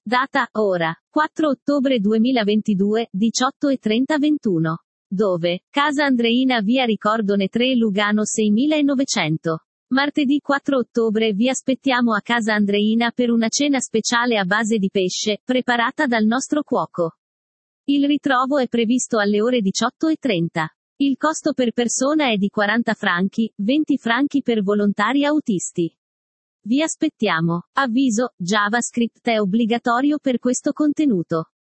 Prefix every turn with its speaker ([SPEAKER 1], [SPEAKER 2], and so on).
[SPEAKER 1] Data, ora, 4 ottobre 2022, 18:30-21. Dove? Casa Andreina, via Ricordone 3, Lugano 6900. Martedì 4 ottobre vi aspettiamo a Casa Andreina per una cena speciale a base di pesce, preparata dal nostro cuoco. Il ritrovo è previsto alle ore 18:30. Il costo per persona è di 40 franchi, 20 franchi per volontari autisti. Vi aspettiamo. Avviso, JavaScript è obbligatorio per questo contenuto.